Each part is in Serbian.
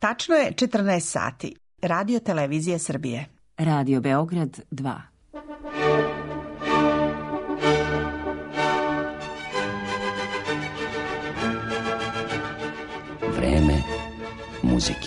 Tačno je 14 sati. Radio Televizije Srbije. Radio Beograd 2. Vreme muzike.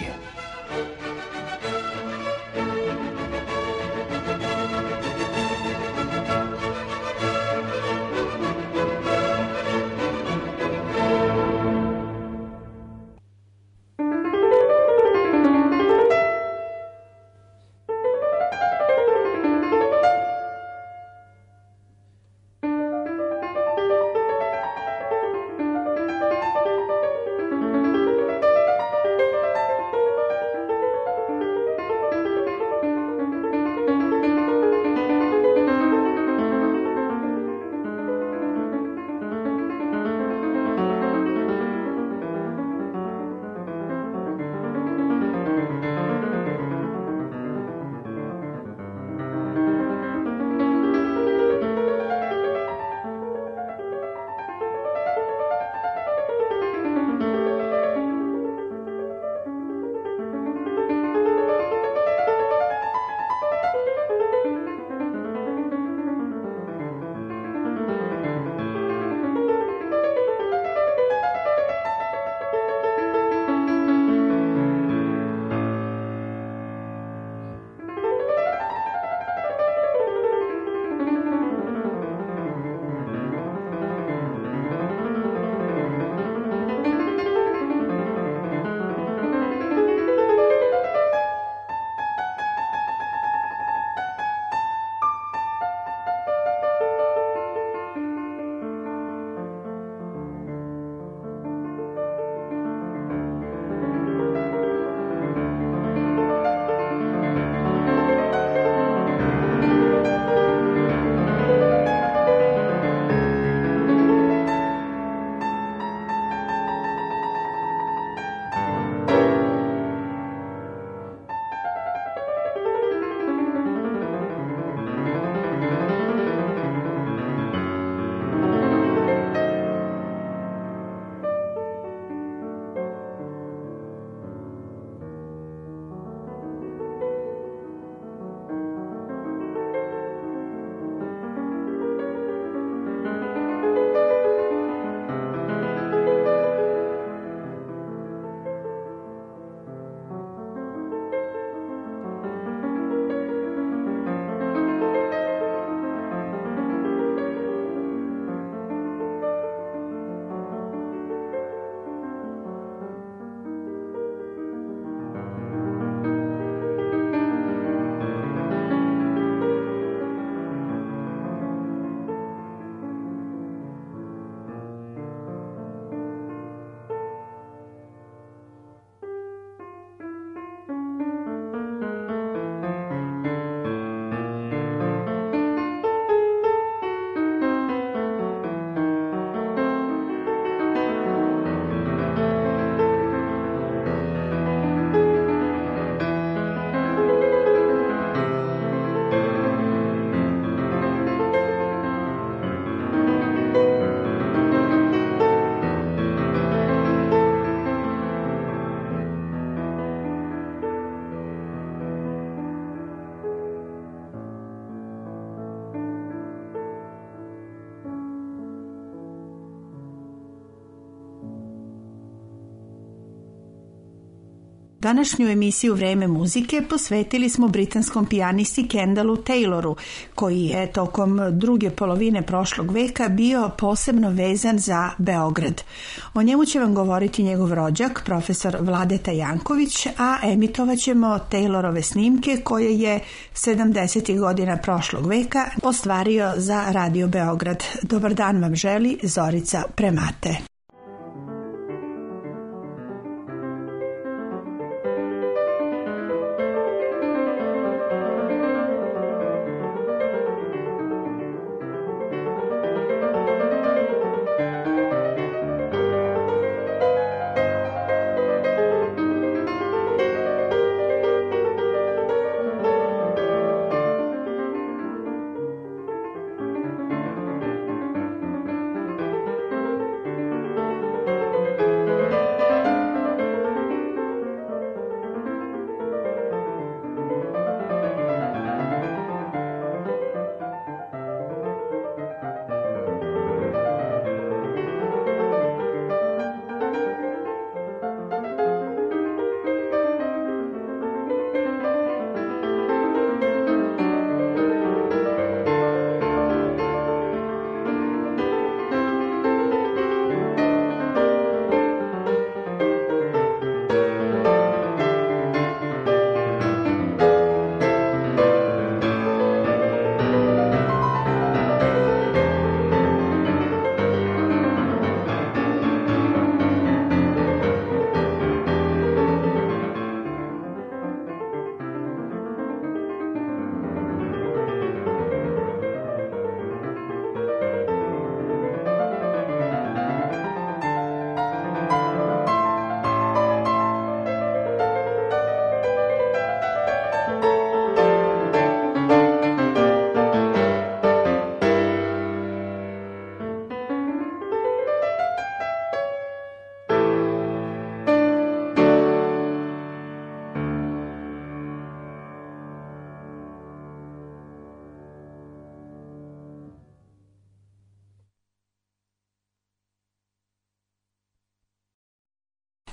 Današnju emisiju Vreme muzike posvetili smo britanskom pijanisti Kendallu Tayloru, koji je tokom druge polovine prošlog veka bio posebno vezan za Beograd. O njemu će vam govoriti njegov rođak, profesor Vladeta Janković, a emitovat ćemo Taylorove snimke koje je 70. godina prošlog veka ostvario za Radio Beograd. Dobar dan vam želi Zorica Premate.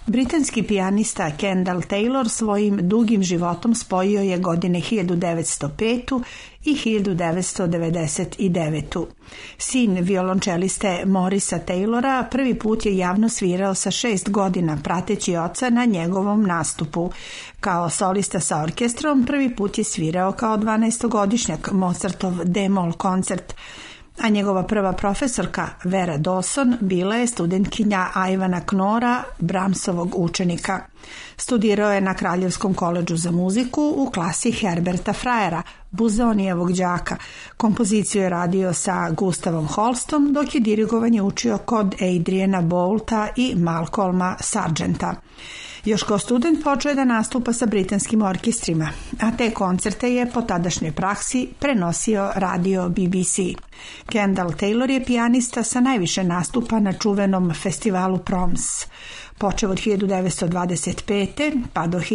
Britanski pijanista Kendall Taylor svojim dugim životom spojio je godine 1905. i 1999. Sin violončeliste Morisa Taylora prvi put je javno svirao sa 6 godina prateći oca na njegovom nastupu. Kao solista sa orkestrom prvi put je svirao kao 12-godišnjak Mozartov D-mol koncert, a njegova prva profesorka Vera Dawson bila je studentkinja Ivana Knora, Brahmsovog učenika. Studirao je na Kraljevskom koledžu za muziku u klasi Herberta Freyera, Buzonijevog đaka. Kompoziciju je radio sa Gustavom Holstom, dok je dirigovanje učio kod Adriana Boulta i Malcolma Sargenta. Još kao student počeo je da nastupa sa britanskim orkestrima, a te koncerte je po tadašnjoj praksi prenosio radio BBC. Kendall Taylor je pijanista sa najviše nastupa na čuvenom festivalu Proms. Počeo od 1925. pa do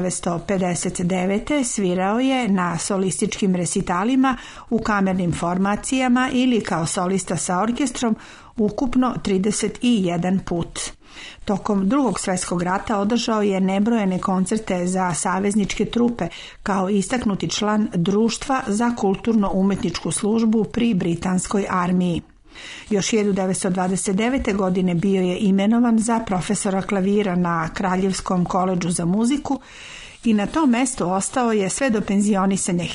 1959. svirao je na solističkim resitalima u kamernim formacijama ili kao solista sa orkestrom ukupno 31 put. Tokom Drugog svjetskog rata održao je nebrojene koncerte za savezničke trupe kao istaknuti član Društva za kulturno-umetničku službu pri britanskoj armiji. Još 1929. godine bio je imenovan za profesora klavira na Kraljevskom koledžu za muziku i na tom mestu ostao je sve do penzionisanja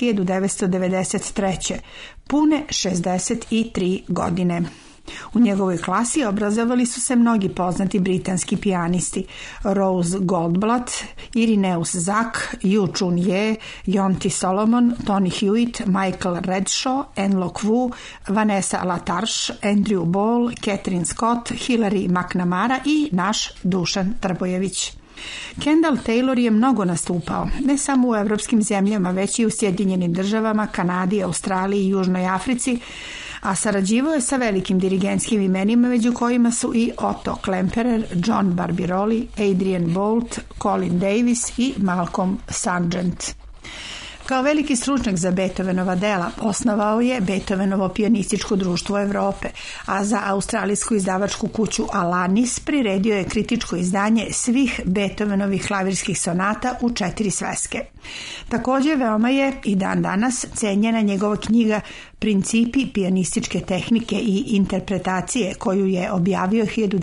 1993. pune 63 godine. U njegovoj klasi obrazovali su se mnogi poznati britanski pijanisti: Rose Goldblatt, Irenaeus Zack, Yu Chun Ye, Jonty Solomon, Tony Hewitt, Michael Redshaw, Enlock Wu, Vanessa LaTarche, Andrew Ball, Catherine Scott, Hilary McNamara i naš Dušan Trbojević. Kendall Taylor je mnogo nastupao, ne samo u evropskim zemljama, već i u Sjedinjenim državama, Kanadi, Australiji i Južnoj Africi, a sarađivao je sa velikim dirigentskim imenima, među kojima su i Otto Klemperer, John Barbirolli, Adrian Boult, Colin Davis i Malcolm Sargent. Kao veliki stručnjak za Beethovenova dela osnovao je Beethovenovo pijanističko društvo Evrope, a za australijsku izdavačku kuću Alanis priredio je kritičko izdanje svih Beethovenovih klavirskih sonata u 4 sveske. Također veoma je i dan danas cenjena njegova knjiga Principi pijanističke tehnike i interpretacije, koju je objavio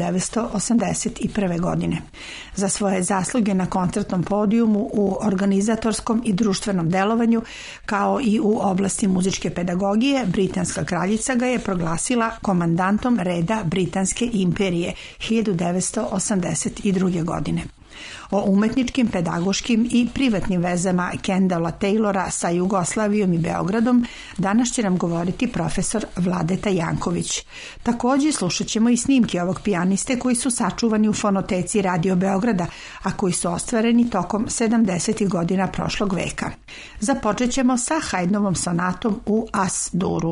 1981. godine. Za svoje zasluge na koncertnom podijumu u organizatorskom i društvenom delovanju, kao i u oblasti muzičke pedagogije, britanska kraljica ga je proglasila komandantom reda Britanske imperije 1982. godine. O umetničkim, pedagoškim i privatnim vezama Kendalla Taylora sa Jugoslavijom i Beogradom danas će nam govoriti profesor Vladeta Janković. Također slušat ćemo i snimke ovog pijaniste koji su sačuvani u fonoteci Radio Beograda, a koji su ostvareni tokom 70. godina prošlog veka. Započet ćemo sa Haydnovom sonatom u As-Duru.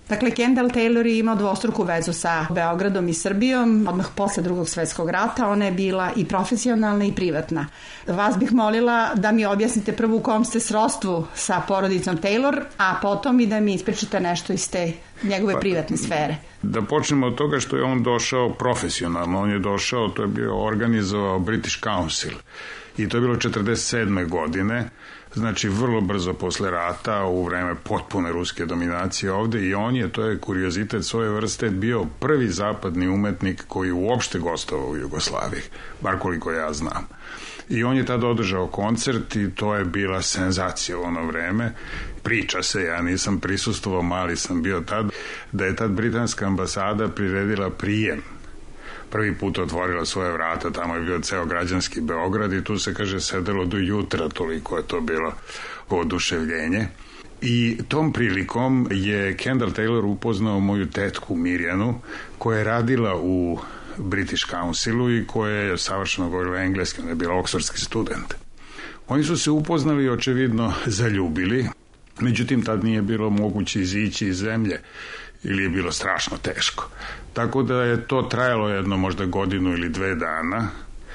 Dakle, Kendall Taylor je imao dvostruku vezu sa Beogradom i Srbijom. Odmah posle Drugog svetskog rata ona je bila i profesionalna i privatna. Vas bih molila da mi objasnite prvo u kom ste srodstvu sa porodicom Taylor, a potom i da mi ispričate nešto iz te njegove privatne sfere. Da počnemo od toga što je on došao profesionalno. On je došao, to je bio organizovao British Council i to je bilo 1947. godine. Znači vrlo brzo posle rata, u vreme potpune ruske dominacije ovde, i on je, to je kuriozitet svoje vrste, bio prvi zapadni umetnik koji uopšte gostovao u Jugoslaviji, bar koliko ja znam. I on je tada održao koncert i to je bila senzacija u ono vreme. Priča se, ja nisam prisustvovao, mali sam bio tad, da je tad britanska ambasada priredila prijem. Prvi put otvorila svoje vrata, tamo je bio ceo građanski Beograd i tu se, kaže, sedelo do jutra, toliko je to bilo oduševljenje. I tom prilikom je Kendall Taylor upoznao moju tetku Mirjanu, koja je radila u British Councilu i koja je savršeno govorila engleski, ona je bila oksfordski student. Oni su se upoznali i očevidno zaljubili, međutim tad nije bilo moguće izići iz zemlje ili je bilo strašno teško. Tako da je to trajalo jedno možda godinu ili 2 dana,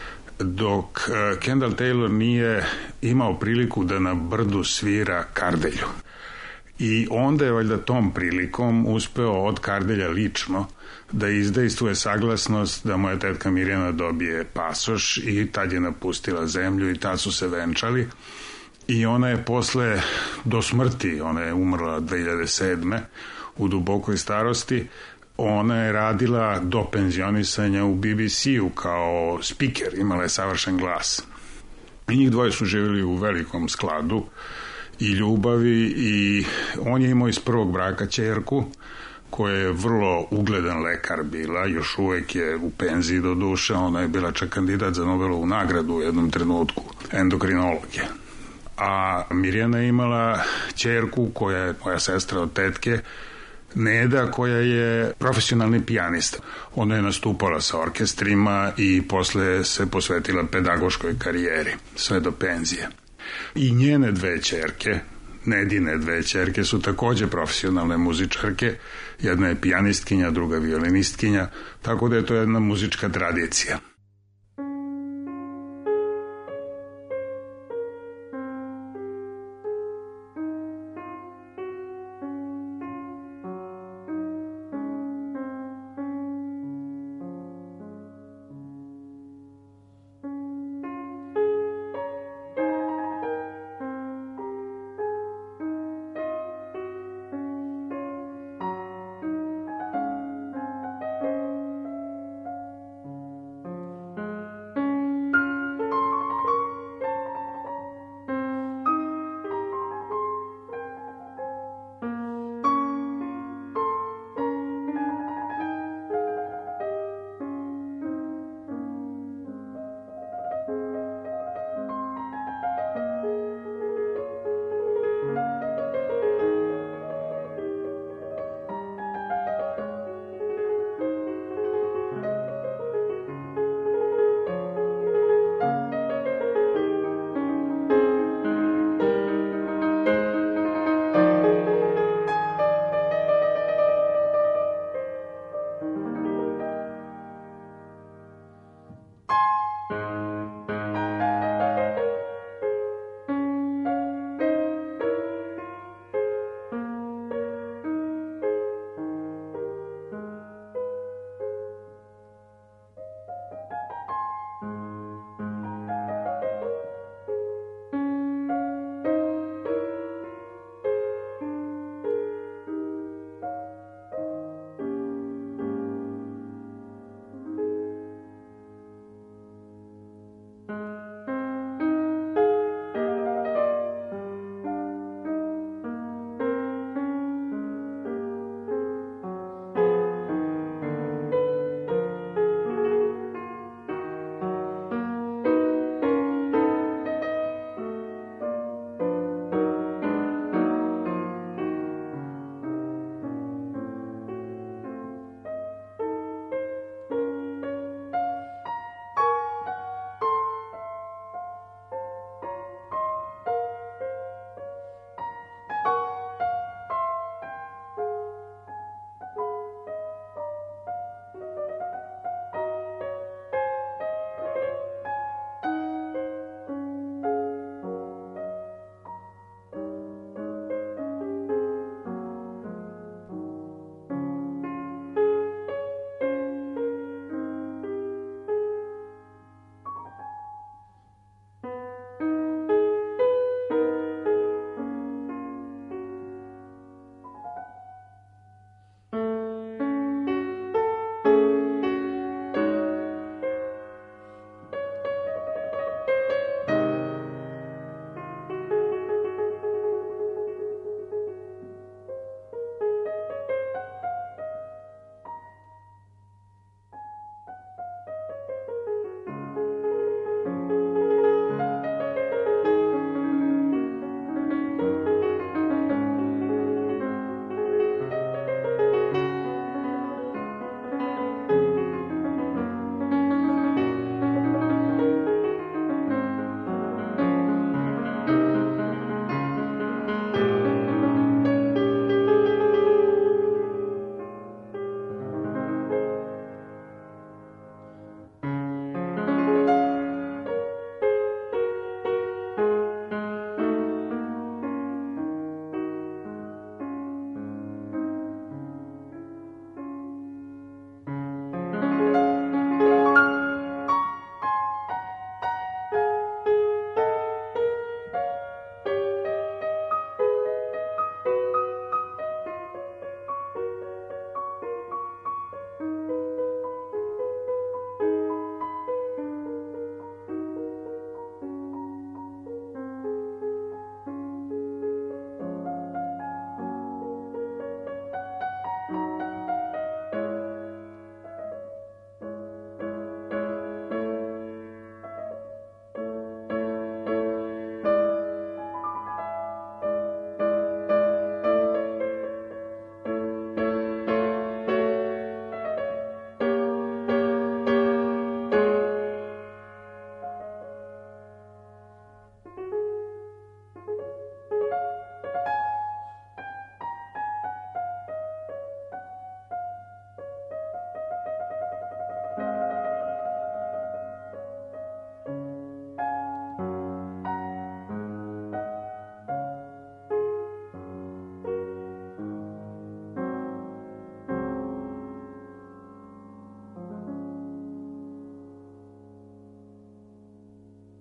dok Kendall Taylor nije imao priliku da na brdu svira kardelju. I onda je valjda tom prilikom uspeo od kardelja lično da izdejstvuje saglasnost da moja tetka Mirjana dobije pasoš i tad je napustila zemlju i tad su se venčali. I ona je posle, do smrti, ona je umrla 2007. u dubokoj starosti, ona je radila do penzionisanja u BBC-u kao spiker, imala je savršen glas. I njih dvoje su živjeli u velikom skladu i ljubavi i on je imao iz prvog braka ćerku koja je vrlo ugledan lekar bila, još uvek je u penziji do duše, ona je bila čak kandidat za Nobelovu nagradu u jednom trenutku, endokrinolog je. A Mirjana je imala ćerku koja je moja sestra od tetke, Neda, koja je profesionalni pijanista. Ona je nastupala sa orkestrima i posle se posvetila pedagoškoj karijeri, sve do penzije. I njene 2 ćerke, Nedine 2 ćerke, su takođe profesionalne muzičarke. Jedna je pijanistkinja, druga violinistkinja, tako da je to jedna muzička tradicija.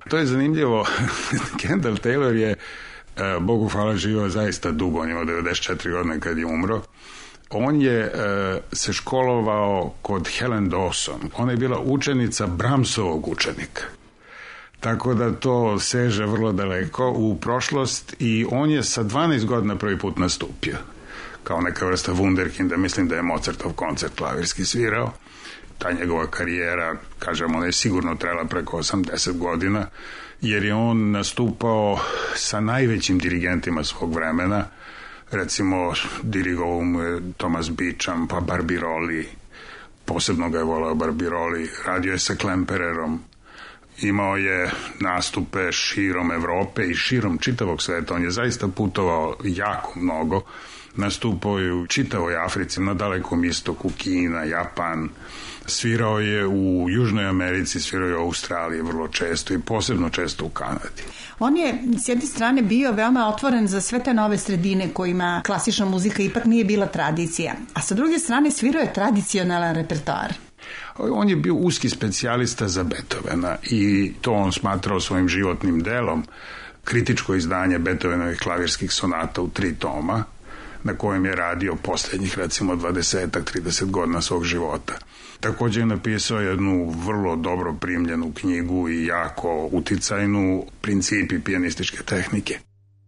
To je zanimljivo. Kendall Taylor je, Bogu hvala, živio zaista dugo, on je imao 94 godine kad je umro. On je se školovao kod Helen Dawson. Ona je bila učenica Brahmsovog učenika. Tako da to seže vrlo daleko u prošlost i on je sa 12 godina prvi put nastupio. Kao neka vrsta wunderkinda, mislim da je Mozartov koncert klavirski svirao. Ta njegova karijera, kažem, ona je sigurno trajala preko 80 godina, jer je on nastupao sa najvećim dirigentima svog vremena. Recimo, dirigovao mu je Thomas Beecham, pa Barbirolli, posebno ga je volao Barbirolli, radio je sa Klempererom, imao je nastupe širom Evrope i širom čitavog sveta, on je zaista putovao jako mnogo, nastupao je u čitavoj Africi, na Dalekom istoku, Kina, Japan, svirao je u Južnoj Americi, svirao je u Australiji vrlo često i posebno često u Kanadi. On je s jedne strane bio veoma otvoren za sve te nove sredine kojima klasična muzika ipak nije bila tradicija, a sa druge strane svirao je tradicionalan repertoar. On je bio uski specijalista za Beethovena i to on smatrao svojim životnim delom, kritičko izdanje Beethovenovih klavirskih sonata u 3 toma, na kojem je radio posljednjih, recimo, 20-30 godina svog života. Također je napisao jednu vrlo dobro primljenu knjigu i jako uticajnu, Principi pijanističke tehnike.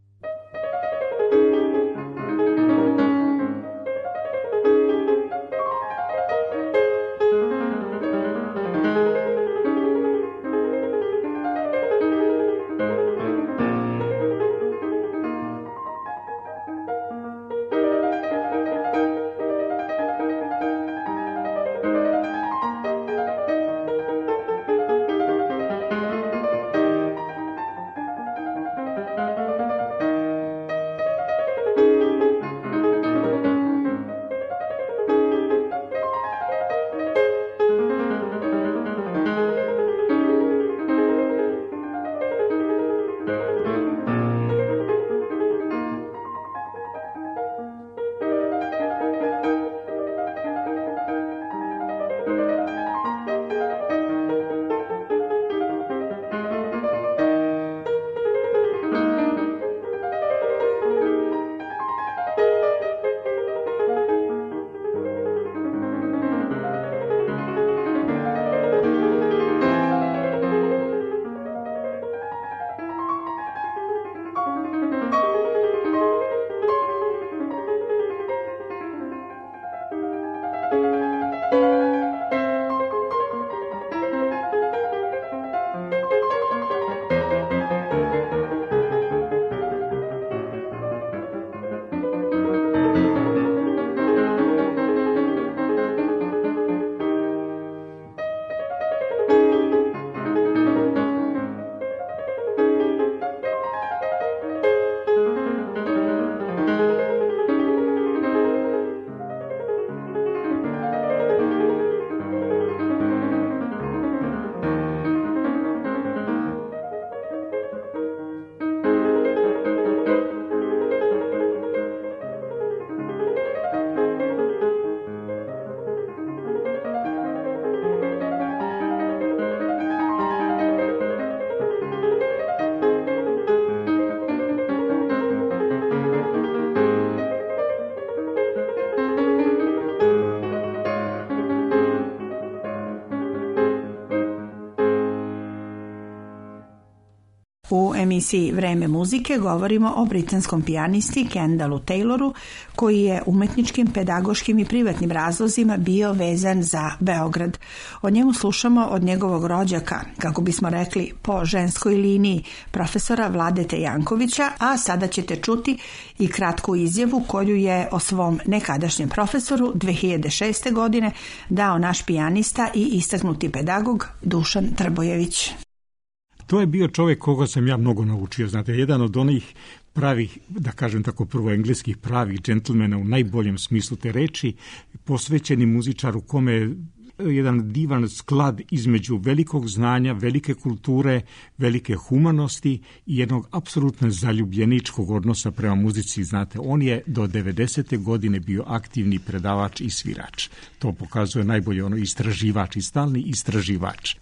U emisiji Vreme muzike govorimo o britanskom pijanisti Kendallu Tayloru, koji je umetničkim, pedagoškim i privatnim razlozima bio vezan za Beograd. O njemu slušamo od njegovog rođaka, kako bismo rekli po ženskoj liniji, profesora Vladete Jankovića, a sada ćete čuti i kratku izjavu koju je o svom nekadašnjem profesoru 2006. godine dao naš pijanista i istaknuti pedagog Dušan Trbojević. To je bio čovjek koga sam ja mnogo naučio. Znate, jedan od onih pravih, da kažem tako prvo engleskih pravih džentlmena u najboljem smislu te reči, posvećeni muzičaru kome je jedan divan sklad između velikog znanja, velike kulture, velike humanosti i jednog apsolutno zaljubljeničkog odnosa prema muzici. Znate, on je do 90. godine bio aktivni predavač i svirač. To pokazuje najbolje istraživač i stalni istraživač.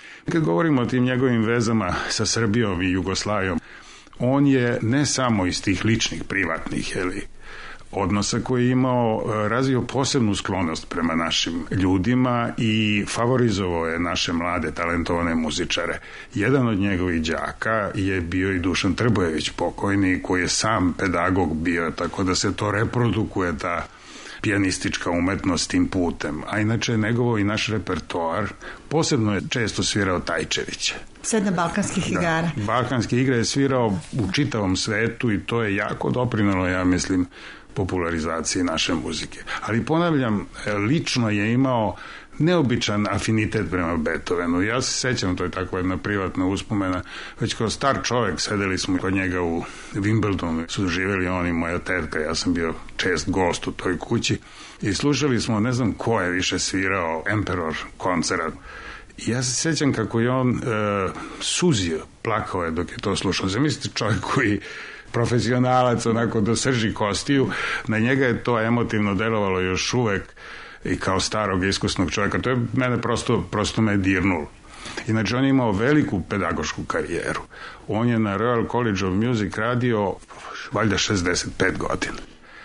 Kad govorimo o tim njegovim vezama sa Srbijom i Jugoslavijom, on je ne samo iz tih ličnih, privatnih odnosa koji je imao, razvio posebnu sklonost prema našim ljudima i favorizovao je naše mlade, talentovane muzičare. Jedan od njegovih đaka je bio i Dušan Trbojević, pokojni, koji je sam pedagog bio, tako da se to reprodukuje, ta pijanistička umetnost tim putem. A inače, njegovo i naš repertoar posebno je često svirao Tajčevića. 7 balkanskih igara. Balkanske igre je svirao u čitavom svetu i to je jako doprinelo, ja mislim, popularizaciji naše muzike. Ali ponavljam, lično je imao neobičan afinitet prema Beethovenu. Ja se sećam, to je takva jedna privatna uspomena, već kao star čovjek sedeli smo kod njega u Wimbledonu, su živjeli on i moja tetka, ja sam bio čest gost u toj kući i slušali smo, ne znam ko je više svirao, Emperor koncert. I ja se sećam kako je on suzio, plakao je dok je to slušao. Zamislite čovjek koji profesionalac, onako do srži kostiju, na njega je to emotivno delovalo još uvek i kao starog iskusnog čovjeka. To je mene prosto me dirnulo. Inače, on je imao veliku pedagošku karijeru. On je na Royal College of Music radio valjda 65 godina.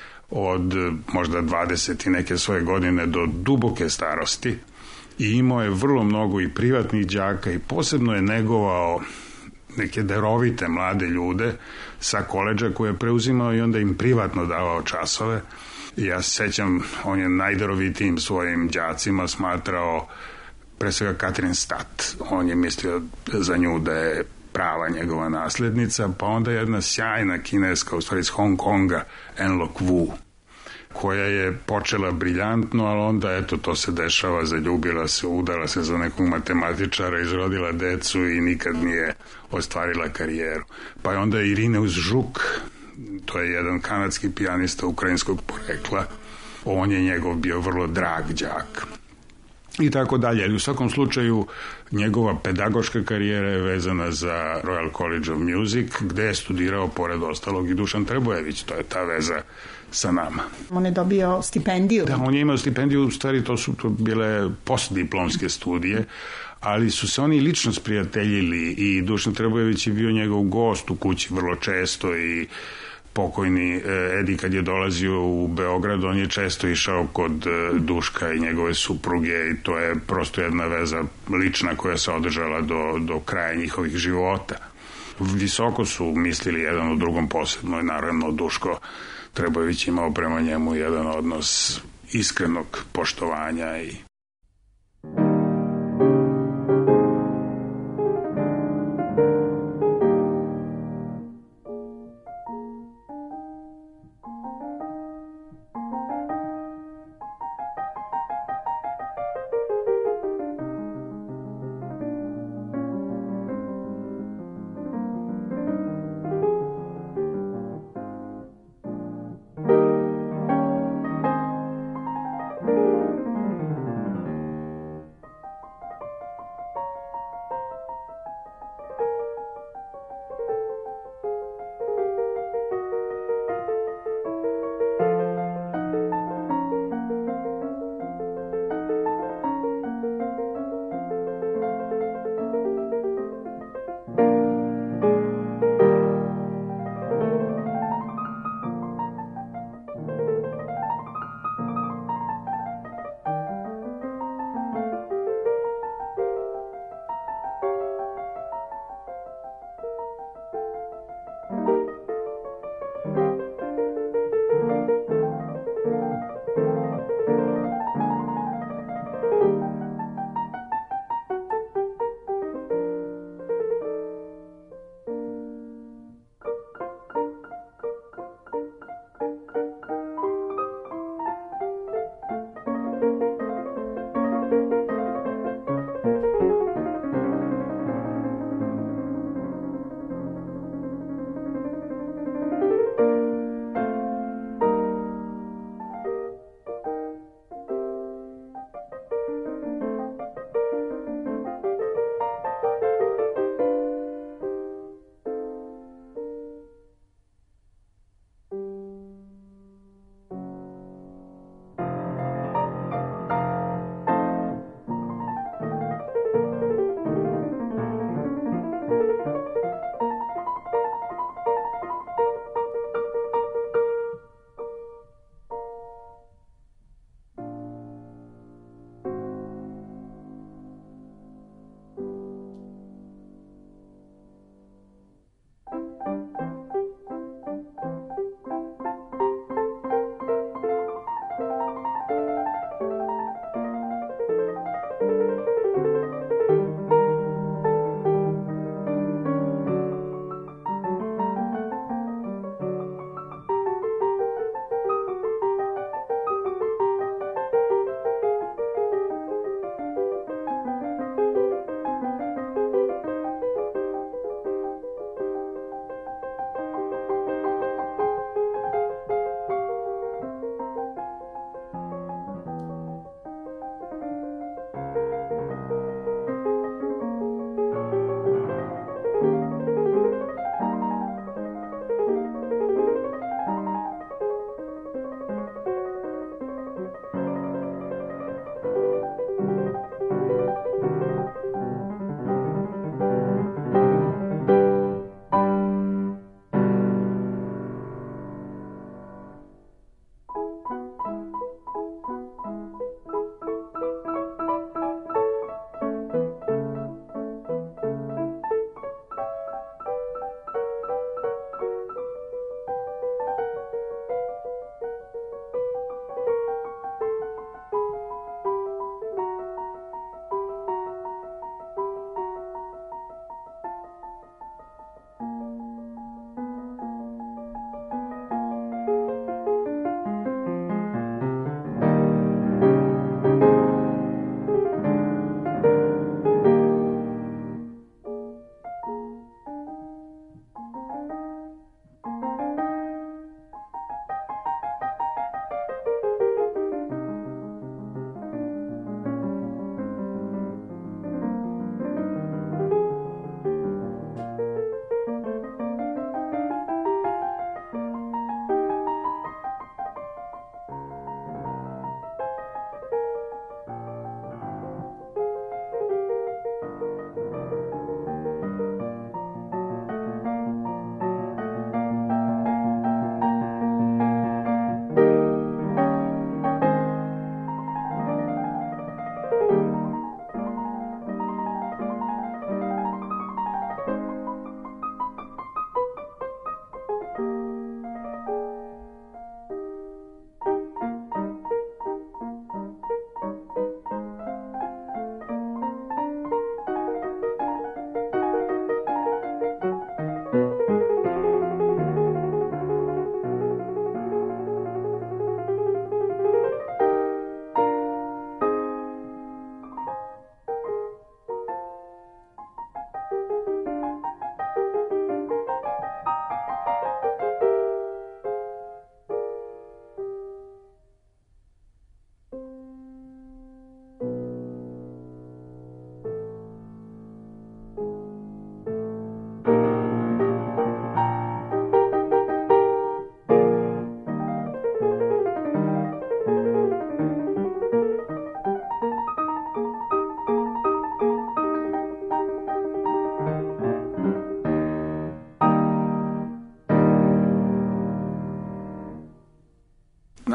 Od možda 20 i neke svoje godine do duboke starosti i imao je vrlo mnogo i privatnih đaka i posebno je negovao neke darovite mlade ljude sa koleđa koje je preuzimao i onda im privatno davao časove. I ja se sećam, on je najdarovitijim svojim đacima smatrao pre svega Katrin Stat. On je mislio za nju da je prava njegova naslednica, pa onda jedna sjajna kineska, u stvari iz Hong Konga, Enlok Wu, koja je počela briljantno, ali onda, eto, to se dešava, zaljubila se, udala se za nekog matematičara, izrodila decu i nikad nije ostvarila karijeru. Pa je onda Irineus Žuk, to je jedan kanadski pijanista ukrajinskog porekla, on je njegov bio vrlo drag đak. I tako dalje, ali u svakom slučaju njegova pedagoška karijera je vezana za Royal College of Music, gde je studirao pored ostalog i Dušan Trbojević, to je ta veza sa nama. On je dobio stipendiju. Da, on je imao stipendiju, u stvari to su bile postdiplomske studije, ali su se oni lično sprijateljili i Dušan Trbojević je bio njegov gost u kući vrlo često i pokojni Edi kad je dolazio u Beograd, on je često išao kod Duška i njegove supruge i to je prosto jedna veza lična koja se održala do kraja njihovih života. Visoko su mislili jedan o drugom posebno i naravno Duško Trbojević imao prema njemu jedan odnos iskrenog poštovanja i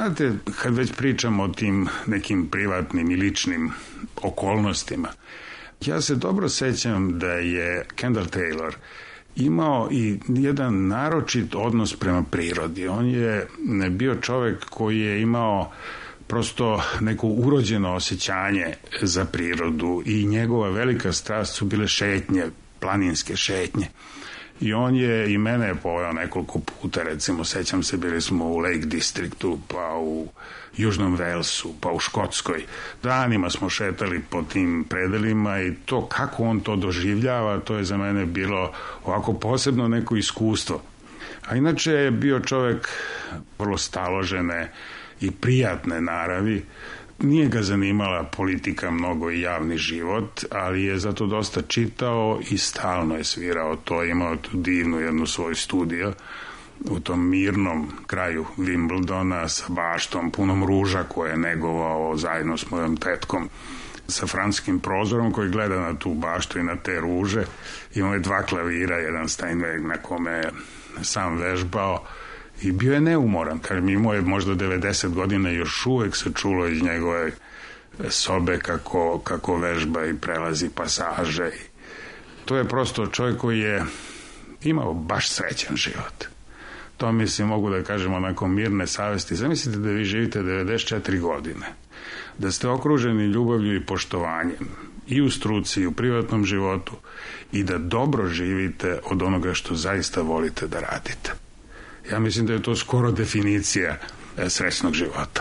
Znate, kad već pričamo o tim nekim privatnim i ličnim okolnostima, ja se dobro sećam da je Kendall Taylor imao i jedan naročit odnos prema prirodi. On je bio čovek koji je imao prosto neko urođeno osjećanje za prirodu i njegova velika strast su bile šetnje, planinske šetnje. I on je i mene poveo nekoliko puta, recimo, sećam se, bili smo u Lake Districtu, pa u Južnom Walesu, pa u Škotskoj. Danima smo šetali po tim predelima i to kako on to doživljava, to je za mene bilo ovako posebno neko iskustvo. A inače je bio čovek vrlo staložene i prijatne naravi. Nije ga zanimala politika mnogo i javni život, ali je zato dosta čitao i stalno je svirao to. Imao tu divnu jednu svoju studio u tom mirnom kraju Wimbledona sa baštom punom ruža koje je negovao zajedno s mojom tetkom, sa francuskim prozorom koji gleda na tu baštu i na te ruže. Imao je 2 klavira, jedan Steinweg na kome je sam vežbao i bio je neumoran. Kažem, imao je možda 90 godina i još uvek se čulo iz njegove sobe kako vežba i prelazi pasaže. To je prosto čovjek koji je imao baš srećan život. To mislim mogu da kažem onako mirne savesti. Zamislite da vi živite 94 godine, da ste okruženi ljubavlju i poštovanjem i u struci i u privatnom životu i da dobro živite od onoga što zaista volite da radite. Ja mislim da je to skoro definicija srećnog života.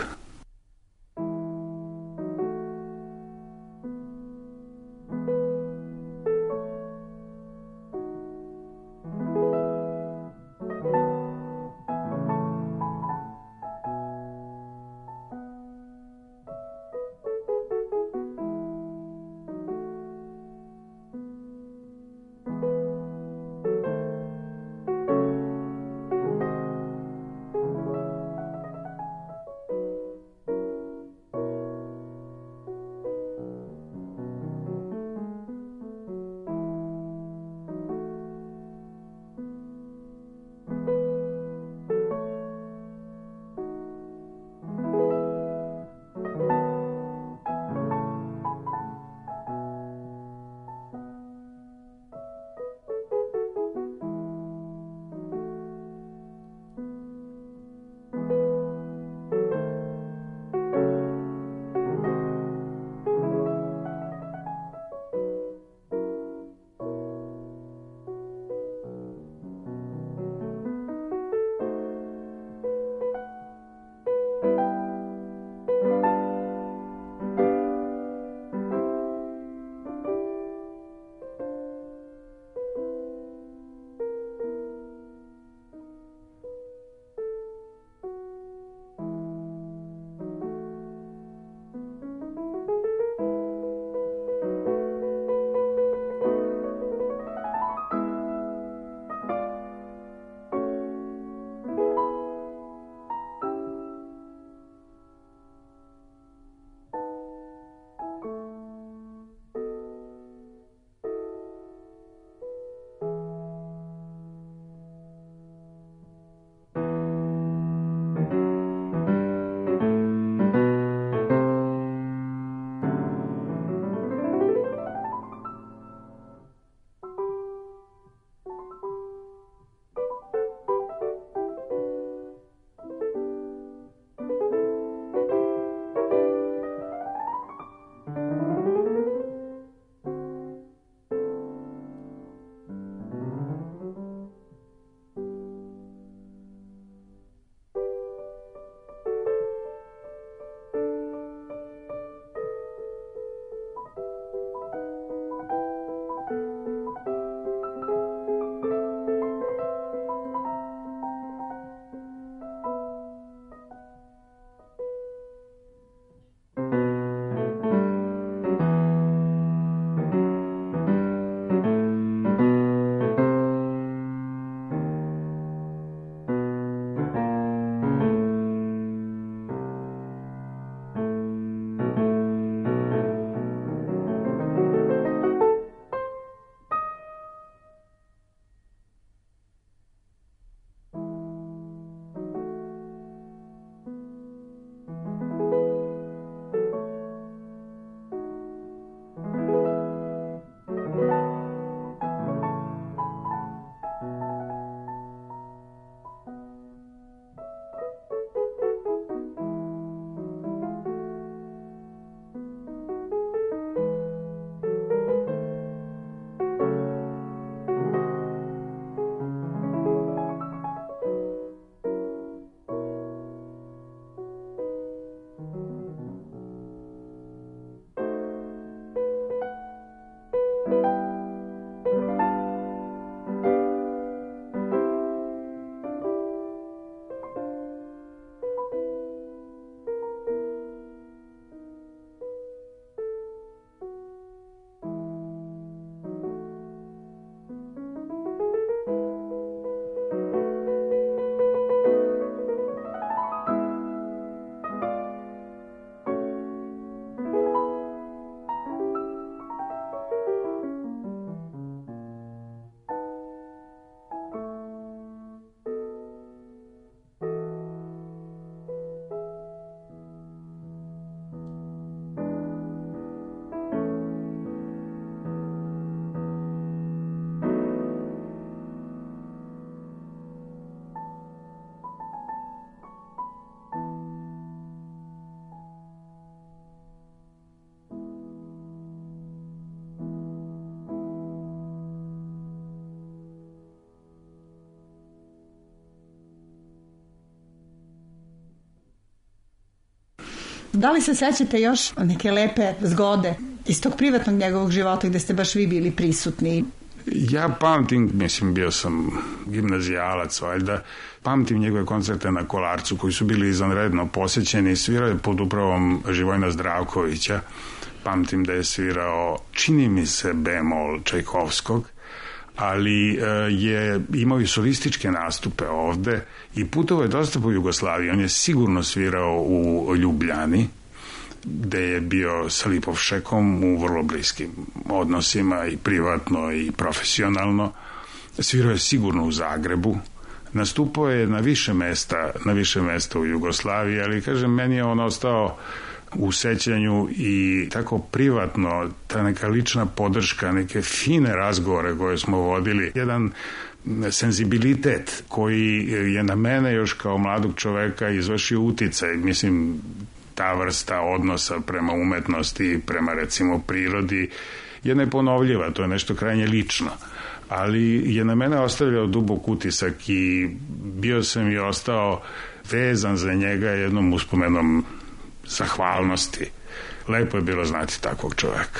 Da li se sećate još neke lepe zgode iz tog privatnog njegovog života gde ste baš vi bili prisutni? Ja pamtim, mislim, bio sam gimnazijalac, valjda, pamtim njegove koncerte na Kolarcu koji su bili izvanredno posećeni, svirao je pod upravom Živojina Zdravkovića, pamtim da je svirao, čini mi se, bemol Čajkovskog, ali je imao i solističke nastupe ovde i putovao je dosta po Jugoslaviji. On je sigurno svirao u Ljubljani, gde je bio sa Lipovšekom u vrlo bliskim odnosima i privatno i profesionalno. Svirao je sigurno u Zagrebu. Nastupao je na više mesta u Jugoslaviji, ali kažem, meni je on ostao u sećanju i tako privatno, ta neka lična podrška, neke fine razgovore koje smo vodili, jedan senzibilitet koji je na mene još kao mladog čoveka izvršio uticaj. Mislim, ta vrsta odnosa prema umetnosti, prema recimo prirodi je neponovljiva, to je nešto krajnje lično, ali je na mene ostavljao dubok utisak i bio sam i ostao vezan za njega jednom uspomenom zahvalnosti. Lepo je bilo znati takvog čoveka.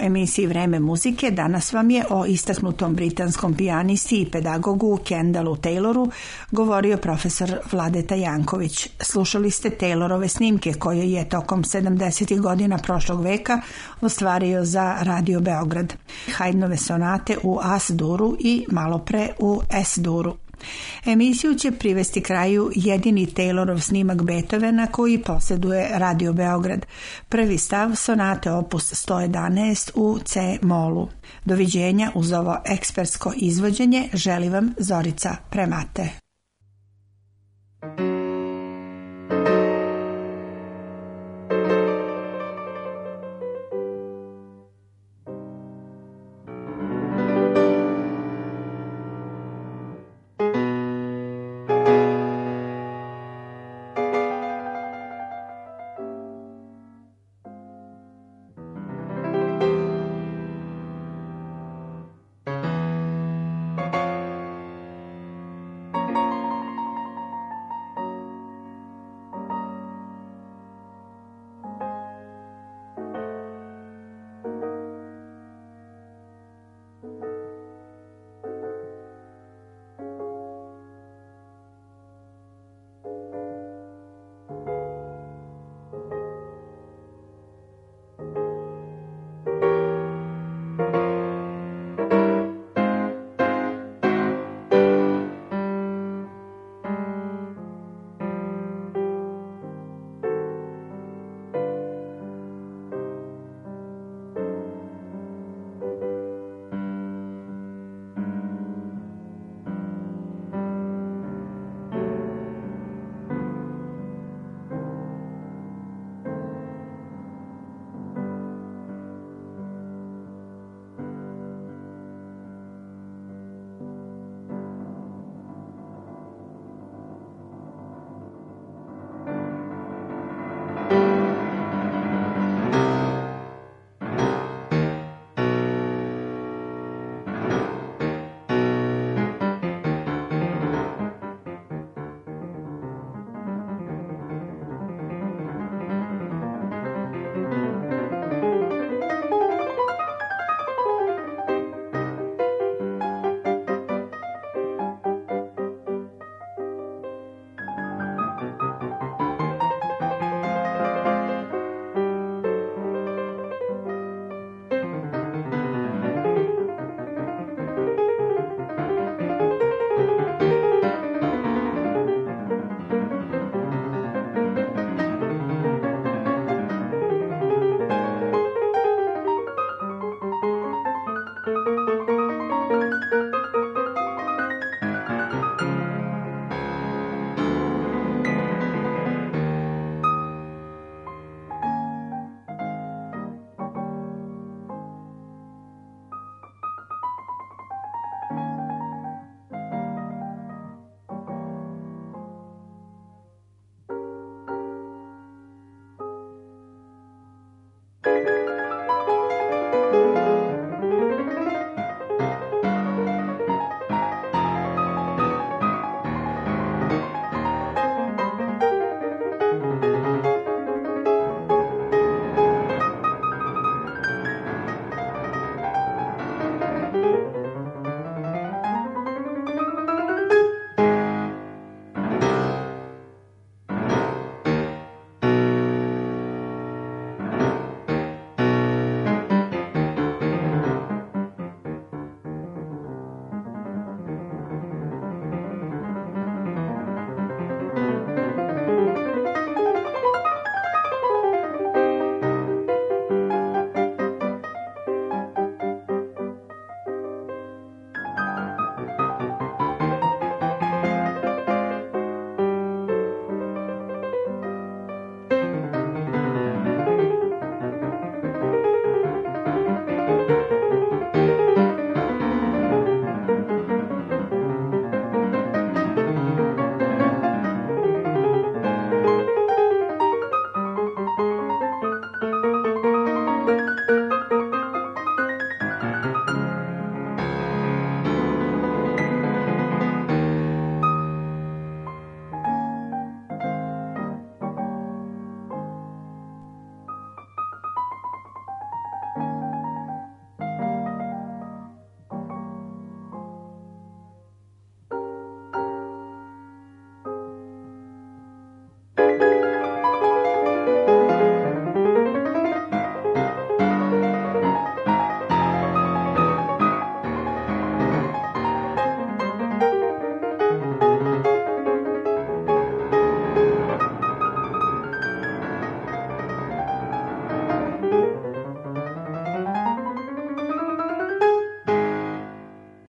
emisiji Vreme muzike danas vam je o istaknutom britanskom pijanisti i pedagogu Kendallu Tayloru govorio profesor Vladeta Janković. Slušali ste Taylorove snimke koje je tokom 70. godina prošlog veka ostvario za Radio Beograd. Haydnove sonate u As-duru i malopre u Es-duru. Emisiju će privesti kraju jedini Taylorov snimak Beethovena koji posjeduje Radio Beograd. Prvi stav sonate opus 111 u C-molu. Doviđenja uz ovo ekspertsko izvođenje želi vam Zorica Premate. Thank you.